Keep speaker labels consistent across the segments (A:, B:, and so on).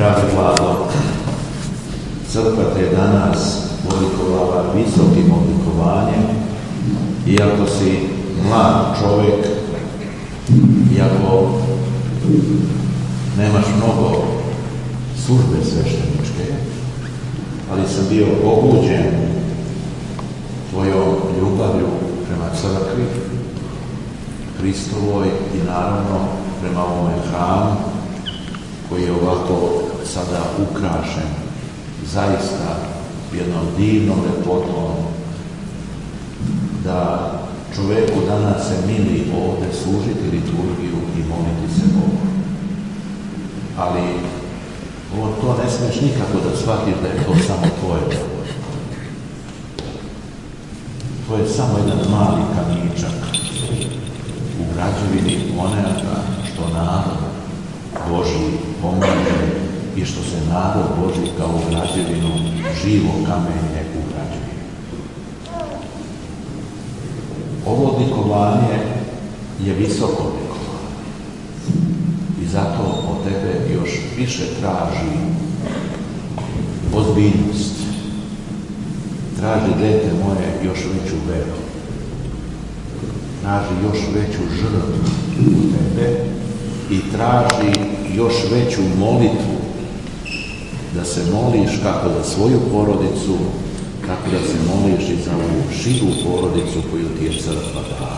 A: Dragi Vlado, crkva te danas odlikovala visokim odlikovanjem, iako si mlad čovjek, iako nemaš mnogo službe svešteničke, ali sam bio pobuđen tvojom ljubavlju prema crkvi, Hristovoj i naravno prema ovome hramu koji je ovako sada ukrašen zaista jednom divnom lepotom, da čovjeku danas se mili ovdje služiti liturgiju i moliti se Bogu. Ali to ne smiješ nikako da shvatiš da je to samo tvoje dobro. To je samo jedan mali kamičak u građevini onoga što narod Božji pomaže i što se narod Božji kao u građevinu živo kamenje u građevinu. Ovo odlikovanje je visoko odlikovanje i zato od tebe još više traži ozbiljnost. Traži, dete moje, još veću veru. Traži još veću žrtvu u tebe i traži još veću molitvu, da se moliš kako za svoju porodicu, tako da se moliš i za ovu širu porodicu koju ti je crkva dala.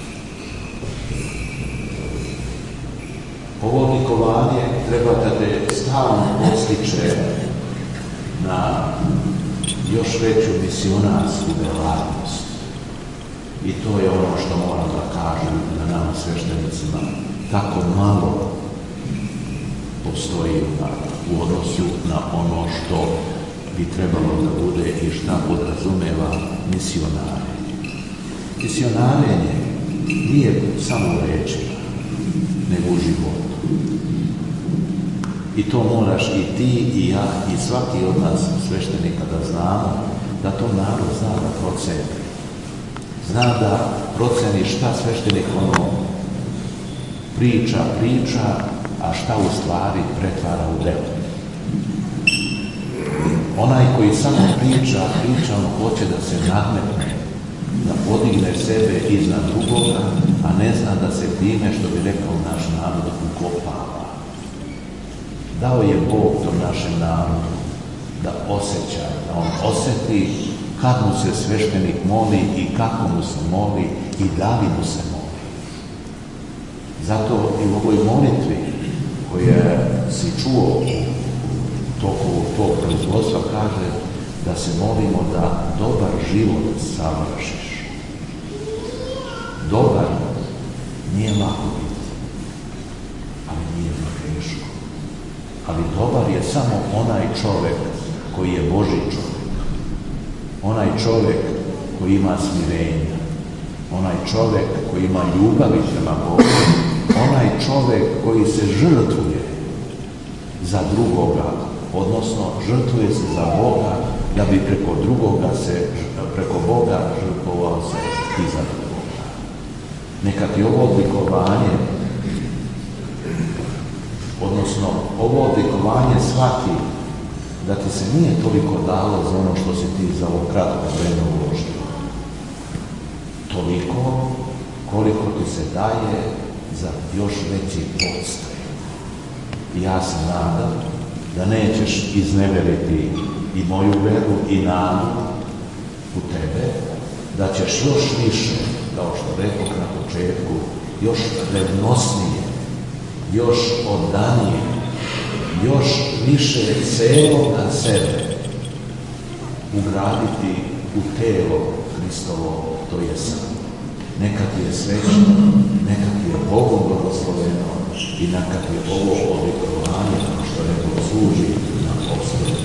A: Ovo odlikovanje treba da te stalno podstiče na još veću misionarsku djelatnost. I to je ono što moram da kažem na nama sveštenicima. Tako malo postoji u odnosu na ono što bi trebalo da bude i šta podrazumeva misionarenje. Misionarenje nije samo u rečima, nego u životu. I to moraš i ti i ja i svaki od nas sveštenika da znamo, da to narod zna da proceni. Zna da proceni šta sveštenik priča, a šta u stvari pretvara u delo. Onaj koji samo priča, on hoće da se nadmetne, da podigne sebe iznad drugoga, a ne zna da se time, što bi rekao naš narod, ukopava. Dao je Bog tom našem narodu da osjeća, da on osjeti kad mu se sveštenik moli i kako mu se moli i da li mu se moli. Zato i u ovoj molitvi koje si čuo u toku tog proizvodstva kaže da se molimo da dobar život savršiš. Dobar nije lako biti, ali nije ni teško. Ali dobar je samo onaj čovjek koji je Božji čovjek. Onaj čovjek koji ima smirenja. Onaj čovjek koji ima ljubavi prema Bogu. Onaj čovjek koji se žrtvuje za drugoga, odnosno žrtvuje se za Boga, da bi preko Boga žrtvovao se i za drugoga. Neka ti ovo odlikovanje, odnosno ovo odlikovanje shvati da ti se nije toliko dalo za ono što si ti za ovo kratko vreme uložio. Toliko koliko ti se daje za još veći podstaj. Ja se nadam da nećeš izneveriti i moju veru i nadu u tebe, da ćeš još više, kao što rekoh na početku, još revnosnije, još oddanije, još više celoga sebe ugraditi u telo Hristovo, to je sam. Neka ti je svečno, neka ti je Bogom blagosloveno i neka ti je ovo odlikovanje, što neko služi na postoju.